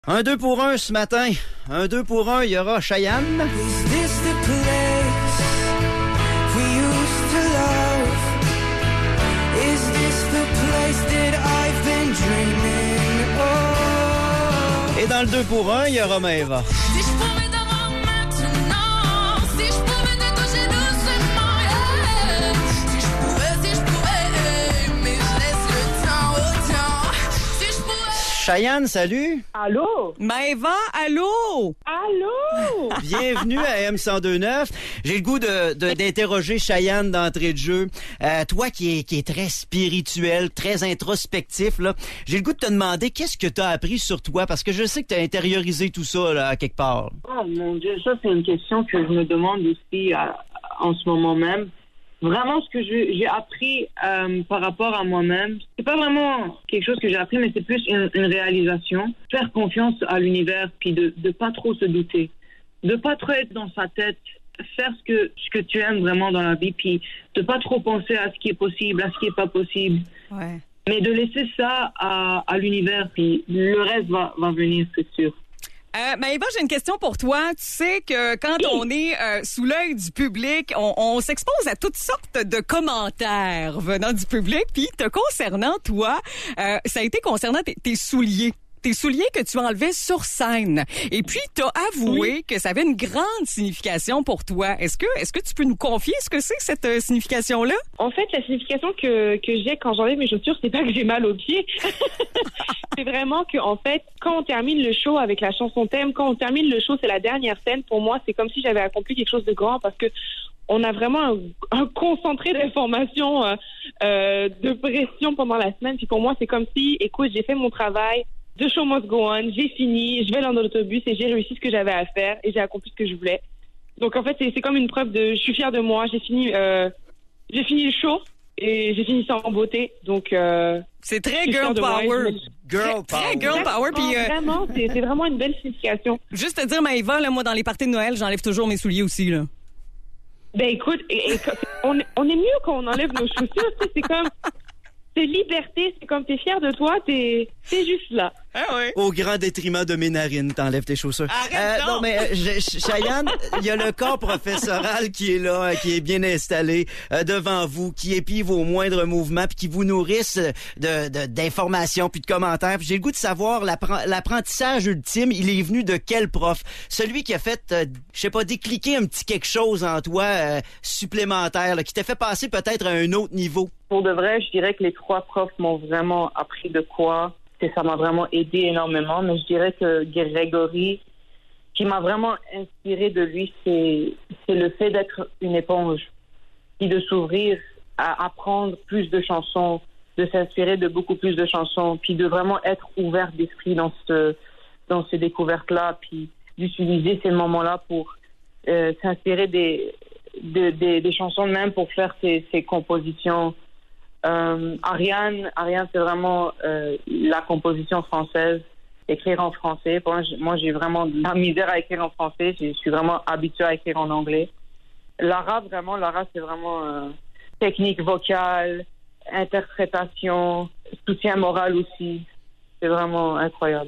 Un 2 pour 1 ce matin. Un 2 pour 1, il y aura Cheyenne. Is this the place we used to love? Is this the place that I've been dreaming of? Et dans le 2 pour 1, il y aura Maëva. Si je pouvais t'avoir maintenant, si je pouvais te toucher doucement, yeah. Si je pouvais, mais je laisse le temps au temps. Si je pouvais. Cheyenne, salut. Allô? Maëva, allô? Allô? Bienvenue à M1029. J'ai le goût d'interroger Cheyenne d'entrée de jeu. Toi qui est très spirituel, très introspectif, là, j'ai le goût de te demander qu'est-ce que tu as appris sur toi, parce que je sais que tu as intériorisé tout ça là, à quelque part. Oh mon Dieu, ça c'est une question que je me demande aussi en ce moment même. Vraiment, ce que j'ai appris par rapport à moi-même, c'est pas vraiment quelque chose que j'ai appris, mais c'est plus une réalisation. Faire confiance à l'univers, puis de pas trop se douter. De pas trop être dans sa tête, faire ce que tu aimes vraiment dans la vie, puis de pas trop penser à ce qui est possible, à ce qui est pas possible. Ouais. Mais de laisser ça à l'univers, puis le reste va venir, c'est sûr. Maëva, j'ai une question pour toi. Tu sais que quand on est sous l'œil du public, on s'expose à toutes sortes de commentaires venant du public. Puis, te concernant, toi, ça a été concernant tes souliers. Tes souliers que tu enlevais sur scène. Et puis, t'as avoué que ça avait une grande signification pour toi. Est-ce que tu peux nous confier ce que c'est, cette signification-là? En fait, la signification que j'ai quand j'enlève mes chaussures, c'est pas que j'ai mal aux pieds. C'est vraiment que, en fait, quand on termine le show avec la chanson thème, quand on termine le show, c'est la dernière scène. Pour moi, c'est comme si j'avais accompli quelque chose de grand parce que on a vraiment un concentré d'informations, de pression pendant la semaine. Puis pour moi, c'est comme si, écoute, j'ai fait mon travail. The show must go on, j'ai fini, je vais dans l'autobus et j'ai réussi ce que j'avais à faire et j'ai accompli ce que je voulais. Donc en fait, c'est comme une preuve je suis fière de moi, j'ai fini le show et j'ai fini ça en beauté. Donc c'est très girl power. Girl power. Très girl power. Puis vraiment, c'est vraiment une belle signification. juste te dire, Maëva, là, moi, dans les parties de Noël, j'enlève toujours mes souliers aussi, là. Ben écoute, on est mieux quand on enlève nos chaussures, tu sais, c'est comme... C'est liberté, c'est comme t'es fier de toi, t'es juste là. Ah ouais. Au grand détriment de mes narines, t'enlèves tes chaussures. Arrête donc! Non, mais Cheyenne, il y a le corps professoral qui est là, qui est bien installé devant vous, qui épie vos moindres mouvements, puis qui vous nourrissent d'informations, puis de commentaires. Puis j'ai le goût de savoir, l'apprentissage ultime, il est venu de quel prof? Celui qui a fait, je sais pas, décliquer un petit quelque chose en toi supplémentaire, là, qui t'a fait passer peut-être à un autre niveau. Pour de vrai, je dirais que les 3 profs m'ont vraiment appris de quoi. Et ça m'a vraiment aidé énormément. Mais je dirais que Grégory, ce qui m'a vraiment inspiré de lui, c'est le fait d'être une éponge. Puis de s'ouvrir à apprendre plus de chansons, de s'inspirer de beaucoup plus de chansons, puis de vraiment être ouvert d'esprit dans ces découvertes-là, puis d'utiliser ces moments-là pour s'inspirer des chansons même pour faire ses compositions. Ariane, c'est vraiment la composition française, écrire en français. Moi, j'ai vraiment de la misère à écrire en français. Je suis vraiment habituée à écrire en anglais. Lara, c'est vraiment technique vocale, interprétation, soutien moral aussi. C'est vraiment incroyable.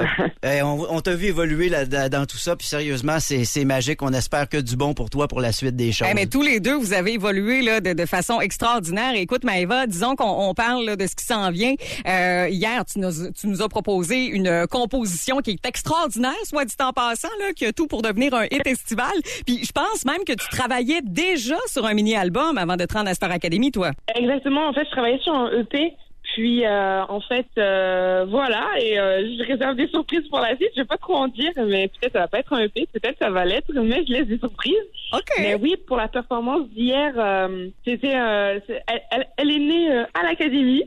On t'a vu évoluer dans tout ça, puis sérieusement, c'est magique. On espère que du bon pour toi pour la suite des choses. Mais tous les deux, vous avez évolué là, de façon extraordinaire. Écoute, Maëva, disons qu'on parle là, de ce qui s'en vient. Hier, tu nous as proposé une composition qui est extraordinaire, soit dit en passant, là, qui a tout pour devenir un hit estival. Puis je pense même que tu travaillais déjà sur un mini-album avant de te rendre à Star Academy, toi. Exactement. En fait, je travaillais sur un EP. Puis, voilà, et je réserve des surprises pour la suite. Je vais pas trop en dire, mais peut-être ça va pas être un EP, peut-être ça va l'être, mais je laisse des surprises. OK. Mais oui, pour la performance d'hier, elle est née à l'Académie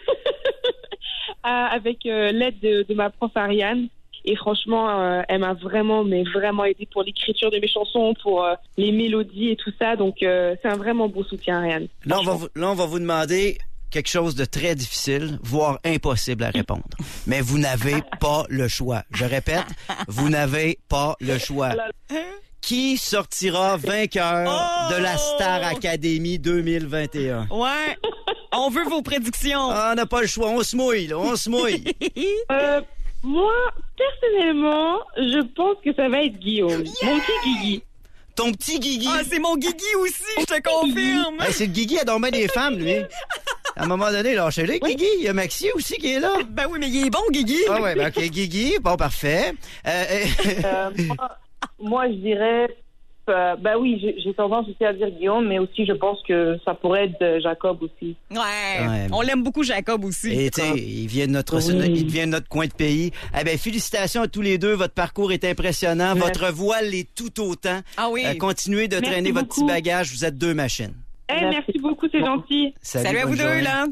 avec l'aide de ma prof Ariane. Et franchement, elle m'a vraiment aidé pour l'écriture de mes chansons, pour les mélodies et tout ça. Donc, c'est un vraiment beau soutien, Ariane. Là, on va vous demander quelque chose de très difficile, voire impossible à répondre. Mais vous n'avez pas le choix. Je répète, vous n'avez pas le choix. Qui sortira vainqueur de la Star Academy 2021? Ouais. On veut vos prédictions. On n'a pas le choix. On se mouille, là. On se mouille. Moi, personnellement, je pense que ça va être Guillaume. Mon petit Guigui. Ton petit Guigui. Ah, c'est mon Guigui aussi, je te confirme. Hey, c'est le Guigui, elle dormait des femmes, lui. À un moment donné, lâchez-le, Guigui. Il y a Maxi aussi qui est là. Ben oui, mais il est bon, Guigui. Ah ouais, ben OK, Guigui, bon, parfait. Moi, je dirais... ben oui, j'ai tendance aussi à dire Guillaume, mais aussi je pense que ça pourrait être Jacob aussi. Ouais. On l'aime beaucoup, Jacob aussi. Et tu sais, il vient de notre coin de pays. Eh ben, félicitations à tous les deux. Votre parcours est impressionnant. Merci. Votre voix l'est tout autant. Ah oui. Continuez de Merci traîner votre petit beaucoup. bagage. Vous êtes deux machines. Merci beaucoup, c'est gentil. Salut à bonne vous deux, journée. là.